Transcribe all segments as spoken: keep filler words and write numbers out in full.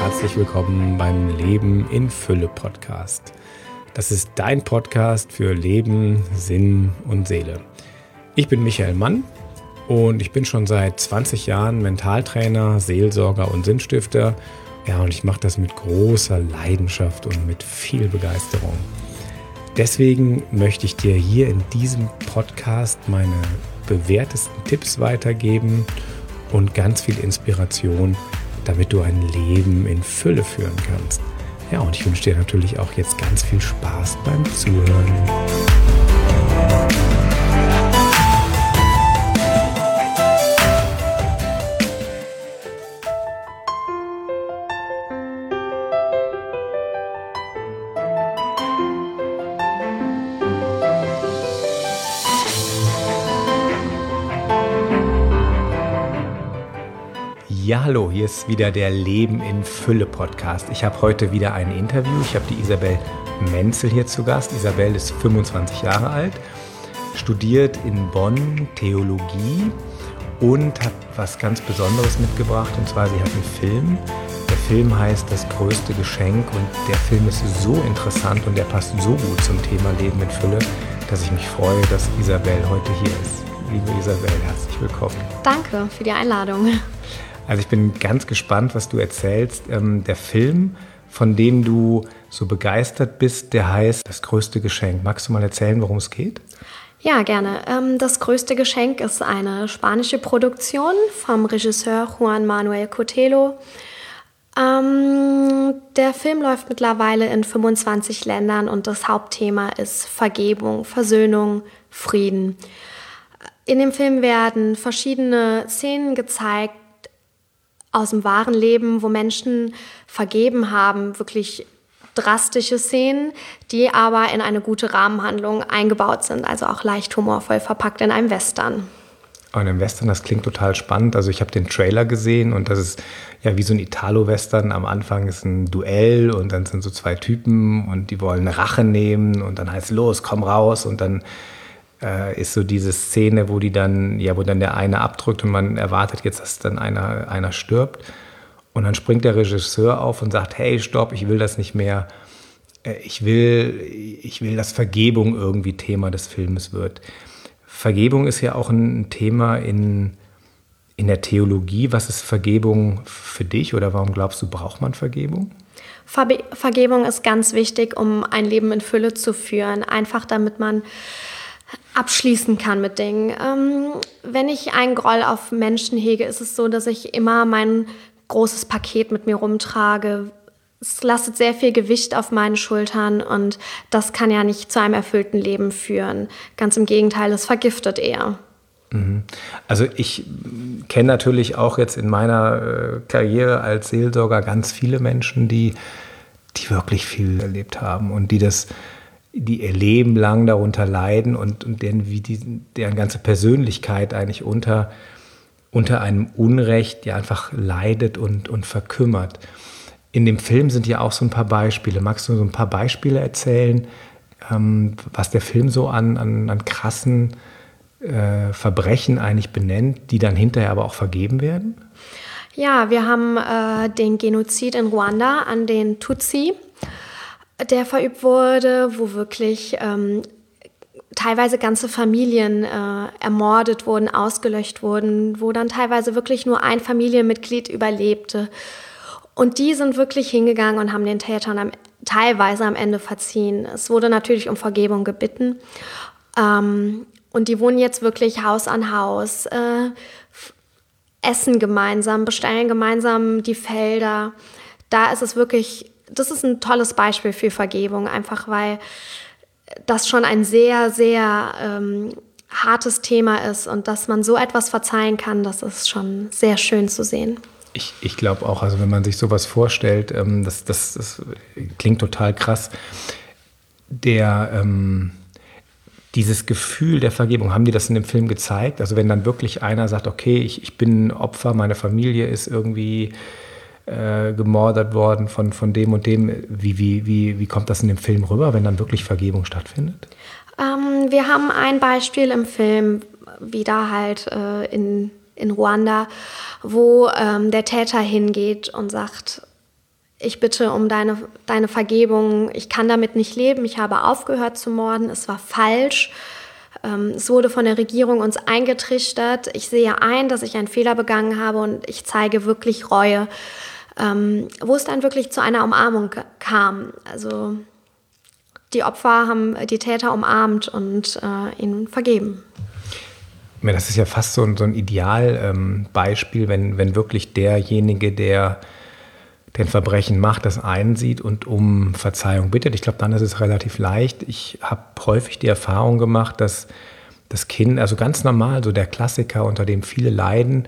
herzlich willkommen beim Leben in Fülle Podcast. Das ist dein Podcast für Leben, Sinn und Seele. Ich bin Michael Mann und ich bin schon seit zwanzig Jahren Mentaltrainer, Seelsorger und Sinnstifter. Ja, und ich mache das mit großer Leidenschaft und mit viel Begeisterung. Deswegen möchte ich dir hier in diesem Podcast meine bewährtesten Tipps weitergeben und ganz viel Inspiration, damit du ein Leben in Fülle führen kannst. Ja, und ich wünsche dir natürlich auch jetzt ganz viel Spaß beim Zuhören. Ja, hallo, hier ist wieder der Leben in Fülle Podcast. Ich habe heute wieder ein Interview. Ich habe die Isabel Menzel hier zu Gast. Isabel ist fünfundzwanzig Jahre alt, studiert in Bonn Theologie und hat was ganz Besonderes mitgebracht. Und zwar, sie hat einen Film. Der Film heißt Das größte Geschenk und der Film ist so interessant und der passt so gut zum Thema Leben in Fülle, dass ich mich freue, dass Isabel heute hier ist. Liebe Isabel, herzlich willkommen. Danke für die Einladung. Also ich bin ganz gespannt, was du erzählst. Ähm, der Film, von dem du so begeistert bist, der heißt Das größte Geschenk. Magst du mal erzählen, worum es geht? Ja, gerne. Ähm, Das größte Geschenk ist eine spanische Produktion vom Regisseur Juan Manuel Cotelo. Ähm, der Film läuft mittlerweile in fünfundzwanzig Ländern und das Hauptthema ist Vergebung, Versöhnung, Frieden. In dem Film werden verschiedene Szenen gezeigt, aus dem wahren Leben, wo Menschen vergeben haben, wirklich drastische Szenen, die aber in eine gute Rahmenhandlung eingebaut sind, also auch leicht humorvoll verpackt in einem Western. Und im Western, das klingt total spannend. Also ich habe den Trailer gesehen und das ist ja wie so ein Italo-Western. Am Anfang ist ein Duell und dann sind so zwei Typen und die wollen eine Rache nehmen und dann heißt es, los, komm raus und dann äh, ist so diese Szene, wo die dann, ja, wo dann der eine abdrückt und man erwartet jetzt, dass dann einer, einer stirbt. Und dann springt der Regisseur auf und sagt, hey, stopp, ich will das nicht mehr. Ich will, ich will, dass Vergebung irgendwie Thema des Filmes wird. Vergebung ist ja auch ein Thema in, in der Theologie. Was ist Vergebung für dich oder warum glaubst du, braucht man Vergebung? Ver- Vergebung ist ganz wichtig, um ein Leben in Fülle zu führen. Einfach damit man abschließen kann mit Dingen. Ähm, wenn ich einen Groll auf Menschen hege, ist es so, dass ich immer mein großes Paket mit mir rumtrage. Es lastet sehr viel Gewicht auf meinen Schultern und das kann ja nicht zu einem erfüllten Leben führen. Ganz im Gegenteil, es vergiftet eher. Also ich kenne natürlich auch jetzt in meiner äh, Karriere als Seelsorger ganz viele Menschen, die, die wirklich viel erlebt haben und die das die ihr Leben lang darunter leiden und, und deren, wie die, deren ganze Persönlichkeit eigentlich unter, unter einem Unrecht ja einfach leidet und, und verkümmert. In dem Film sind ja auch so ein paar Beispiele. Magst du so ein paar Beispiele erzählen, ähm, was der Film so an, an, an krassen äh, Verbrechen eigentlich benennt, die dann hinterher aber auch vergeben werden? Ja, wir haben äh, den Genozid in Ruanda an den Tutsi, der verübt wurde, wo wirklich ähm, teilweise ganze Familien äh, ermordet wurden, ausgelöscht wurden, wo dann teilweise wirklich nur ein Familienmitglied überlebte. Und die sind wirklich hingegangen und haben den Tätern am, teilweise am Ende verziehen. Es wurde natürlich um Vergebung gebeten. Ähm, und die wohnen jetzt wirklich Haus an Haus, äh, essen gemeinsam, bestellen gemeinsam die Felder. Da ist es wirklich... Das ist ein tolles Beispiel für Vergebung, einfach weil das schon ein sehr, sehr ähm, hartes Thema ist und dass man so etwas verzeihen kann, das ist schon sehr schön zu sehen. Ich, ich glaube auch, also wenn man sich sowas vorstellt, ähm, das, das, das klingt total krass. Der, ähm, dieses Gefühl der Vergebung, haben die das in dem Film gezeigt? Also wenn dann wirklich einer sagt, okay, ich, ich bin ein Opfer, meine Familie ist irgendwie äh, gemordet worden von, von dem und dem. Wie, wie, wie, wie kommt das in dem Film rüber, wenn dann wirklich Vergebung stattfindet? Ähm, wir haben ein Beispiel im Film, wieder halt äh, in, in Ruanda, wo ähm, der Täter hingeht und sagt, ich bitte um deine, deine Vergebung, ich kann damit nicht leben, ich habe aufgehört zu morden, es war falsch. Ähm, es wurde von der Regierung uns eingetrichtert. Ich sehe ein, dass ich einen Fehler begangen habe und ich zeige wirklich Reue. Ähm, wo es dann wirklich zu einer Umarmung kam. Also die Opfer haben die Täter umarmt und äh, ihnen vergeben. Das ist ja fast so ein, so ein Idealbeispiel, ähm, wenn, wenn wirklich derjenige, der den Verbrechen macht, das einsieht und um Verzeihung bittet. Ich glaube, dann ist es relativ leicht. Ich habe häufig die Erfahrung gemacht, dass das Kind, also ganz normal, so der Klassiker, unter dem viele leiden,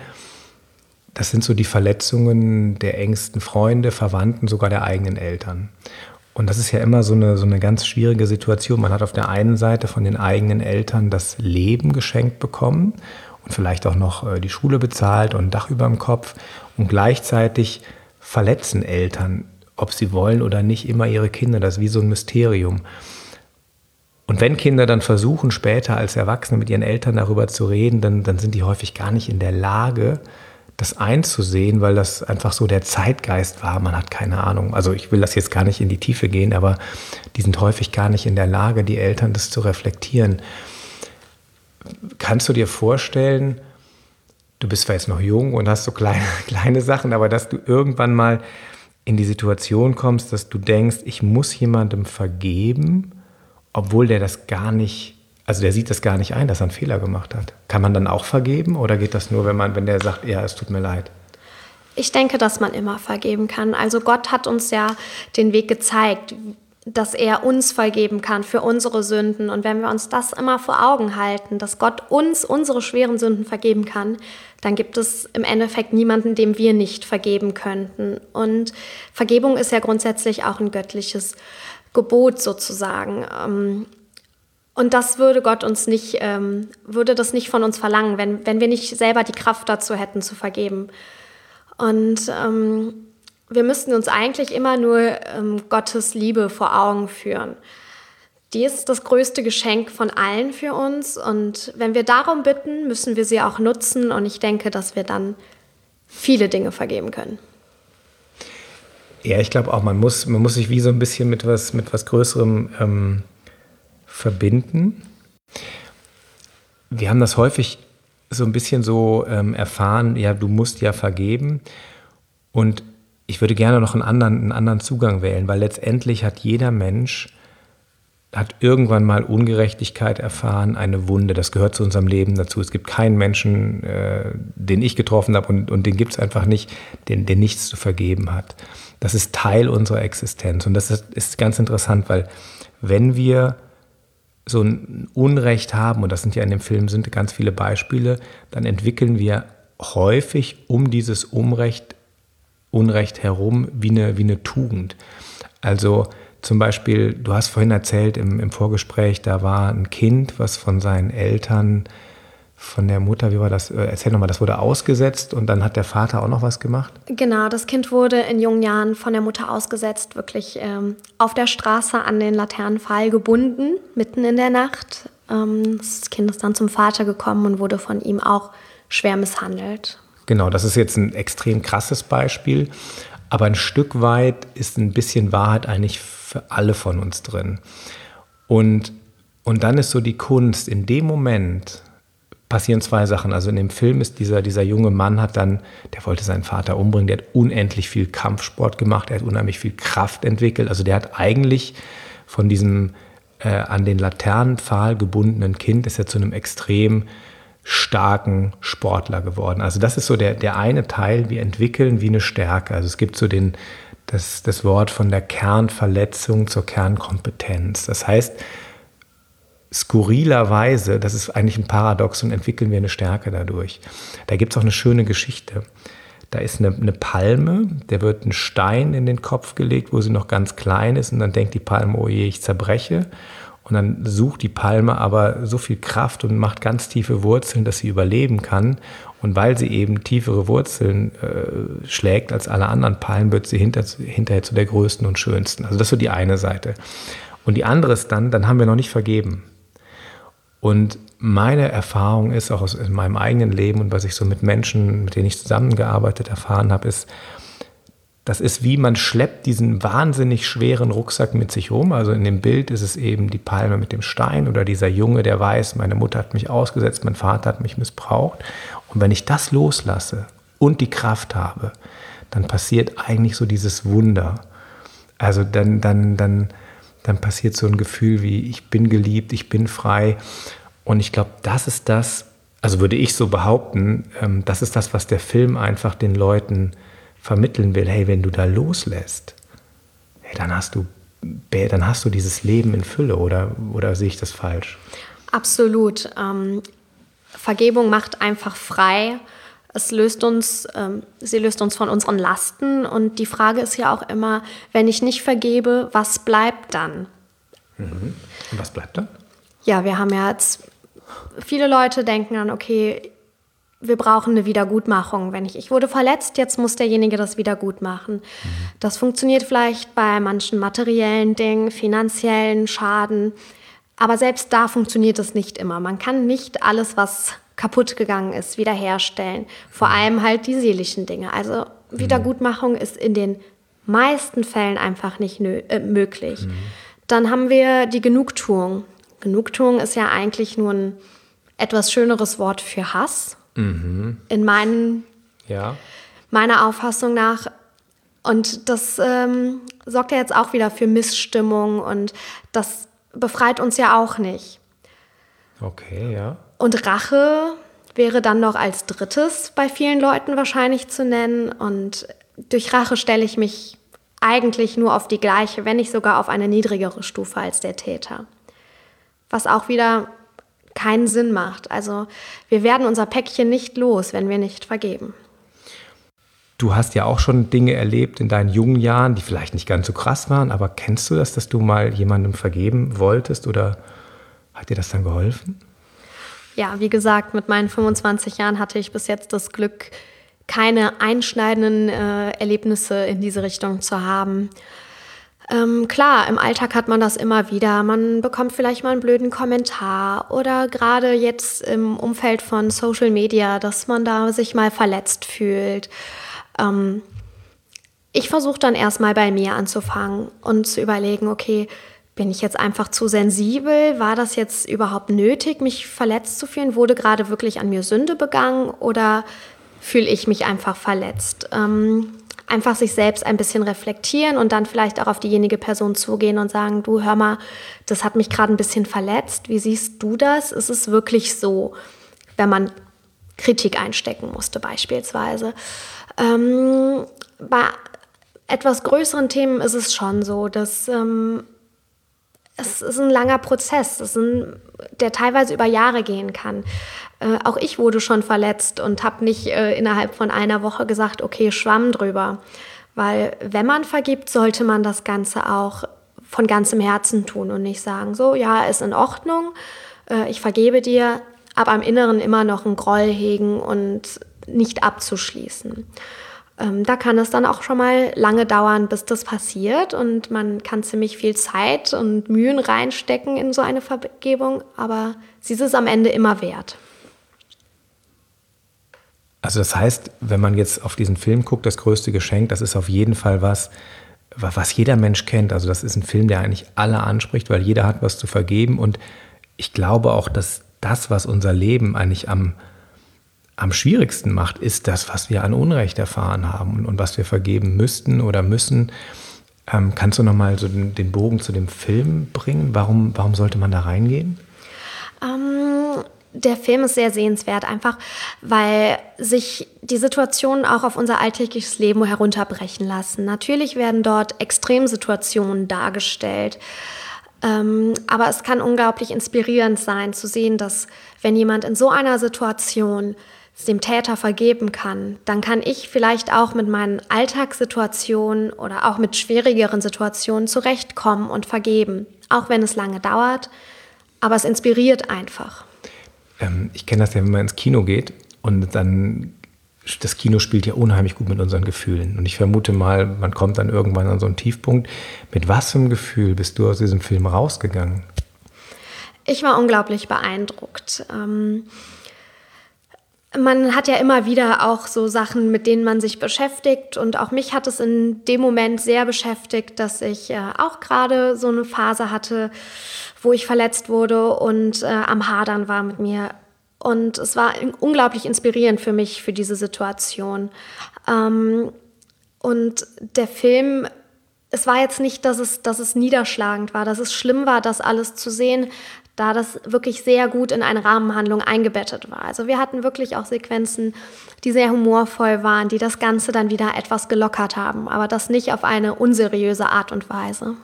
das sind so die Verletzungen der engsten Freunde, Verwandten, sogar der eigenen Eltern. Und das ist ja immer so eine, so eine ganz schwierige Situation. Man hat auf der einen Seite von den eigenen Eltern das Leben geschenkt bekommen und vielleicht auch noch die Schule bezahlt und ein Dach über dem Kopf. Und gleichzeitig verletzen Eltern, ob sie wollen oder nicht, immer ihre Kinder. Das ist wie so ein Mysterium. Und wenn Kinder dann versuchen, später als Erwachsene mit ihren Eltern darüber zu reden, dann, dann sind die häufig gar nicht in der Lage, das einzusehen, weil das einfach so der Zeitgeist war. Man hat keine Ahnung. Also ich will das jetzt gar nicht in die Tiefe gehen, aber die sind häufig gar nicht in der Lage, die Eltern das zu reflektieren. Kannst du dir vorstellen, du bist zwar jetzt noch jung und hast so kleine, kleine Sachen, aber dass du irgendwann mal in die Situation kommst, dass du denkst, ich muss jemandem vergeben, obwohl der das gar nicht, also der sieht das gar nicht ein, dass er einen Fehler gemacht hat. Kann man dann auch vergeben oder geht das nur, wenn man, wenn der sagt, ja, es tut mir leid? Ich denke, dass man immer vergeben kann. Also Gott hat uns ja den Weg gezeigt, dass er uns vergeben kann für unsere Sünden. Und wenn wir uns das immer vor Augen halten, dass Gott uns unsere schweren Sünden vergeben kann, dann gibt es im Endeffekt niemanden, dem wir nicht vergeben könnten. Und Vergebung ist ja grundsätzlich auch ein göttliches Gebot sozusagen. Und das würde Gott uns nicht, würde das nicht von uns verlangen, wenn, wenn wir nicht selber die Kraft dazu hätten, zu vergeben. Und ähm, wir müssten uns eigentlich immer nur ähm, Gottes Liebe vor Augen führen. Die ist das größte Geschenk von allen für uns. Und wenn wir darum bitten, müssen wir sie auch nutzen. Und ich denke, dass wir dann viele Dinge vergeben können. Ja, ich glaube auch, man muss, man muss sich wie so ein bisschen mit was, mit was Größerem ähm, verbinden. Wir haben das häufig so ein bisschen so ähm, erfahren, ja, du musst ja vergeben. Und ich würde gerne noch einen anderen, einen anderen Zugang wählen, weil letztendlich hat jeder Mensch, hat irgendwann mal Ungerechtigkeit erfahren, eine Wunde. Das gehört zu unserem Leben dazu. Es gibt keinen Menschen, äh, den ich getroffen habe und, und den gibt es einfach nicht, den, der nichts zu vergeben hat. Das ist Teil unserer Existenz. Und das ist, ist ganz interessant, weil wenn wir so ein Unrecht haben, und das sind ja in dem Film sind ganz viele Beispiele, dann entwickeln wir häufig um dieses Unrecht Unrecht herum wie eine, wie eine Tugend. Also zum Beispiel, du hast vorhin erzählt im, im Vorgespräch, da war ein Kind, was von seinen Eltern, von der Mutter, wie war das? Erzähl nochmal, das wurde ausgesetzt und dann hat der Vater auch noch was gemacht? Genau, das Kind wurde in jungen Jahren von der Mutter ausgesetzt, wirklich ähm, auf der Straße an den Laternenpfahl gebunden, mitten in der Nacht. Ähm, das Kind ist dann zum Vater gekommen und wurde von ihm auch schwer misshandelt. Genau, das ist jetzt ein extrem krasses Beispiel, aber ein Stück weit ist ein bisschen Wahrheit eigentlich für alle von uns drin. Und, und dann ist so die Kunst, in dem Moment passieren zwei Sachen. Also in dem Film ist dieser, dieser junge Mann hat dann, der wollte seinen Vater umbringen, der hat unendlich viel Kampfsport gemacht, er hat unheimlich viel Kraft entwickelt. Also der hat eigentlich von diesem äh, an den Laternenpfahl gebundenen Kind, ist er zu einem extrem starken Sportler geworden. Also das ist so der, der eine Teil, wir entwickeln wie eine Stärke. Also es gibt so den, das, das Wort von der Kernverletzung zur Kernkompetenz. Das heißt, skurrilerweise, das ist eigentlich ein Paradoxon, entwickeln wir eine Stärke dadurch. Da gibt es auch eine schöne Geschichte. Da ist eine, eine Palme, der wird ein Stein in den Kopf gelegt, wo sie noch ganz klein ist und dann denkt die Palme, oh je, ich zerbreche. Und dann sucht die Palme aber so viel Kraft und macht ganz tiefe Wurzeln, dass sie überleben kann. Und weil sie eben tiefere Wurzeln äh, schlägt als alle anderen Palmen, wird sie hinter, hinterher zu der größten und schönsten. Also das ist so die eine Seite. Und die andere ist dann, dann haben wir noch nicht vergeben. Und meine Erfahrung ist, auch aus meinem eigenen Leben und was ich so mit Menschen, mit denen ich zusammengearbeitet erfahren habe, ist, das ist wie, man schleppt diesen wahnsinnig schweren Rucksack mit sich rum. Also in dem Bild ist es eben die Palme mit dem Stein oder dieser Junge, der weiß, meine Mutter hat mich ausgesetzt, mein Vater hat mich missbraucht. Und wenn ich das loslasse und die Kraft habe, dann passiert eigentlich so dieses Wunder. Also dann, dann, dann, dann passiert so ein Gefühl wie, ich bin geliebt, ich bin frei. Und ich glaube, das ist das, also würde ich so behaupten, ähm, das ist das, was der Film einfach den Leuten vermitteln will. Hey, wenn du da loslässt, hey, dann hast du, dann hast du dieses Leben in Fülle, oder, oder sehe ich das falsch? Absolut. Ähm, Vergebung macht einfach frei. Es löst uns, ähm, sie löst uns von unseren Lasten. Und die Frage ist ja auch immer, wenn ich nicht vergebe, was bleibt dann? Mhm. Und was bleibt dann? Ja, wir haben ja jetzt, viele Leute denken dann, okay, wir brauchen eine Wiedergutmachung. Wenn ich, ich wurde verletzt, jetzt muss derjenige das wieder gut machen. Mhm. Das funktioniert vielleicht bei manchen materiellen Dingen, finanziellen Schaden. Aber selbst da funktioniert es nicht immer. Man kann nicht alles, was kaputt gegangen ist, wiederherstellen. Vor mhm. allem halt die seelischen Dinge. Also Wiedergutmachung mhm. ist in den meisten Fällen einfach nicht nö- äh, möglich. Mhm. Dann haben wir die Genugtuung. Genugtuung ist ja eigentlich nur ein etwas schöneres Wort für Hass. Mhm. In meinen, ja. meiner Auffassung nach. Und das ähm, sorgt ja jetzt auch wieder für Missstimmung und das befreit uns ja auch nicht. Okay, ja. Und Rache wäre dann noch als drittes bei vielen Leuten wahrscheinlich zu nennen. Und durch Rache stelle ich mich eigentlich nur auf die gleiche, wenn nicht sogar auf eine niedrigere Stufe als der Täter. Was auch wieder keinen Sinn macht. Also wir werden unser Päckchen nicht los, wenn wir nicht vergeben. Du hast ja auch schon Dinge erlebt in deinen jungen Jahren, die vielleicht nicht ganz so krass waren, aber kennst du das, dass du mal jemandem vergeben wolltest oder hat dir das dann geholfen? Ja, wie gesagt, mit meinen fünfundzwanzig Jahren hatte ich bis jetzt das Glück, keine einschneidenden äh, Erlebnisse in diese Richtung zu haben. Ähm, klar, im Alltag hat man das immer wieder. Man bekommt vielleicht mal einen blöden Kommentar oder gerade jetzt im Umfeld von Social Media, dass man da sich mal verletzt fühlt. Ähm, ich versuche dann erstmal bei mir anzufangen und zu überlegen, okay, bin ich jetzt einfach zu sensibel? War das jetzt überhaupt nötig, mich verletzt zu fühlen? Wurde gerade wirklich an mir Sünde begangen oder fühle ich mich einfach verletzt? Ähm, Einfach sich selbst ein bisschen reflektieren und dann vielleicht auch auf diejenige Person zugehen und sagen, du, hör mal, das hat mich gerade ein bisschen verletzt. Wie siehst du das? Ist es wirklich so, wenn man Kritik einstecken musste beispielsweise? Ähm, bei etwas größeren Themen ist es schon so, dass ähm, es ist ein langer Prozess, es ist ein, der teilweise über Jahre gehen kann. Äh, auch ich wurde schon verletzt und habe nicht äh, innerhalb von einer Woche gesagt, okay, Schwamm drüber. Weil wenn man vergibt, sollte man das Ganze auch von ganzem Herzen tun und nicht sagen, so, ja, ist in Ordnung, äh, ich vergebe dir, aber im Inneren immer noch einen Groll hegen und nicht abzuschließen. Ähm, da kann es dann auch schon mal lange dauern, bis das passiert und man kann ziemlich viel Zeit und Mühen reinstecken in so eine Vergebung, aber sie ist es am Ende immer wert. Also das heißt, wenn man jetzt auf diesen Film guckt, das größte Geschenk, das ist auf jeden Fall was, was jeder Mensch kennt. Also das ist ein Film, der eigentlich alle anspricht, weil jeder hat was zu vergeben und ich glaube auch, dass das, was unser Leben eigentlich am am schwierigsten macht, ist das, was wir an Unrecht erfahren haben und, und was wir vergeben müssten oder müssen. Ähm, kannst du nochmal so den, den Bogen zu dem Film bringen? Warum, warum sollte man da reingehen? Ähm, der Film ist sehr sehenswert, einfach weil sich die Situationen auch auf unser alltägliches Leben herunterbrechen lassen. Natürlich werden dort Extremsituationen dargestellt. Ähm, aber es kann unglaublich inspirierend sein, zu sehen, dass wenn jemand in so einer Situation dem Täter vergeben kann, dann kann ich vielleicht auch mit meinen Alltagssituationen oder auch mit schwierigeren Situationen zurechtkommen und vergeben. Auch wenn es lange dauert, aber es inspiriert einfach. Ähm, ich kenne das ja, wenn man ins Kino geht und dann, das Kino spielt ja unheimlich gut mit unseren Gefühlen. Und ich vermute mal, man kommt dann irgendwann an so einen Tiefpunkt. Mit was für einem Gefühl bist du aus diesem Film rausgegangen? Ich war unglaublich beeindruckt. Ähm, Man hat ja immer wieder auch so Sachen, mit denen man sich beschäftigt. Und auch mich hat es in dem Moment sehr beschäftigt, dass ich äh, auch gerade so eine Phase hatte, wo ich verletzt wurde und äh, am Hadern war mit mir. Und es war unglaublich inspirierend für mich, für diese Situation. Ähm, und der Film, es war jetzt nicht, dass es, dass es niederschlagend war, dass es schlimm war, das alles zu sehen, da das wirklich sehr gut in eine Rahmenhandlung eingebettet war. Also wir hatten wirklich auch Sequenzen, die sehr humorvoll waren, die das Ganze dann wieder etwas gelockert haben, aber das nicht auf eine unseriöse Art und Weise.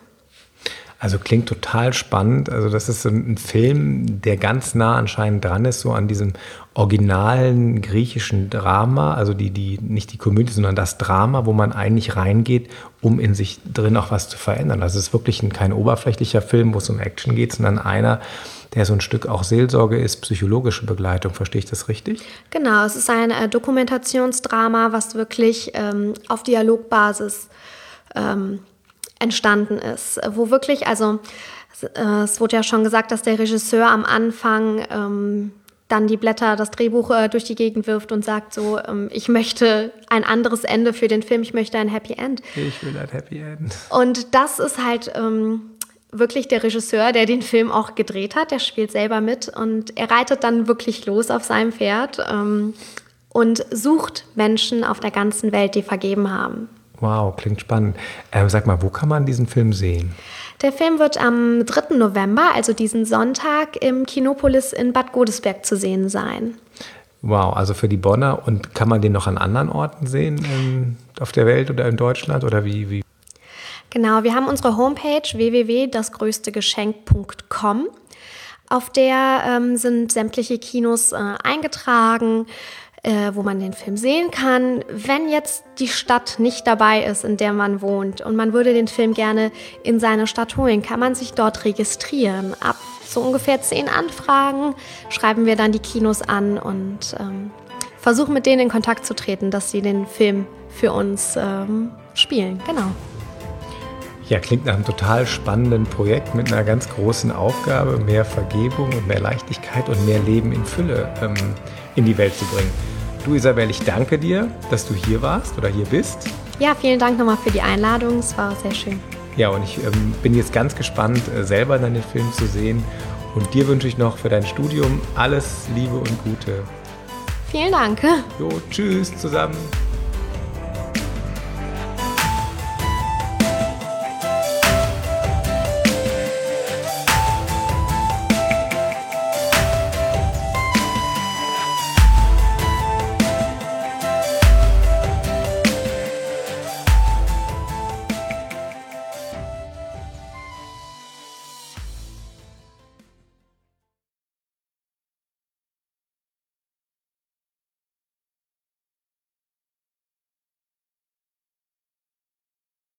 Also klingt total spannend. Also das ist ein Film, der ganz nah anscheinend dran ist, so an diesem originalen griechischen Drama, also die, die, nicht die Komödie, sondern das Drama, wo man eigentlich reingeht, um in sich drin auch was zu verändern. Also es ist wirklich ein, kein oberflächlicher Film, wo es um Action geht, sondern einer, der so ein Stück auch Seelsorge ist, psychologische Begleitung. Verstehe ich das richtig? Genau, es ist ein äh, Dokumentationsdrama, was wirklich ähm, auf Dialogbasis ähm, entstanden ist, wo wirklich, also äh, es wurde ja schon gesagt, dass der Regisseur am Anfang ähm, dann die Blätter, das Drehbuch äh, durch die Gegend wirft und sagt so, ähm, ich möchte ein anderes Ende für den Film, ich möchte ein Happy End. Ich will ein Happy End. Und das ist halt ähm, wirklich der Regisseur, der den Film auch gedreht hat, der spielt selber mit und er reitet dann wirklich los auf seinem Pferd ähm, und sucht Menschen auf der ganzen Welt, die vergeben haben. Wow, klingt spannend. Ähm, sag mal, wo kann man diesen Film sehen? Der Film wird am dritten November, also diesen Sonntag, im Kinopolis in Bad Godesberg zu sehen sein. Wow, also für die Bonner. Und kann man den noch an anderen Orten sehen ähm, auf der Welt oder in Deutschland? Oder wie, wie? Genau, wir haben unsere Homepage w w w punkt das größte geschenk punkt com. Auf der ähm, sind sämtliche Kinos äh, eingetragen, Äh, wo man den Film sehen kann. Wenn jetzt die Stadt nicht dabei ist, in der man wohnt und man würde den Film gerne in seine Stadt holen, kann man sich dort registrieren. Ab so ungefähr zehn Anfragen schreiben wir dann die Kinos an und ähm, versuchen mit denen in Kontakt zu treten, dass sie den Film für uns ähm, spielen. Genau. Ja, klingt nach einem total spannenden Projekt mit einer ganz großen Aufgabe, mehr Vergebung und mehr Leichtigkeit und mehr Leben in Fülle ähm, in die Welt zu bringen. Du, Isabel, ich danke dir, dass du hier warst oder hier bist. Ja, vielen Dank nochmal für die Einladung, es war sehr schön. Ja, und ich ähm, bin jetzt ganz gespannt, äh, selber dann den Film zu sehen. Und dir wünsche ich noch für dein Studium alles Liebe und Gute. Vielen Dank. Jo, tschüss zusammen.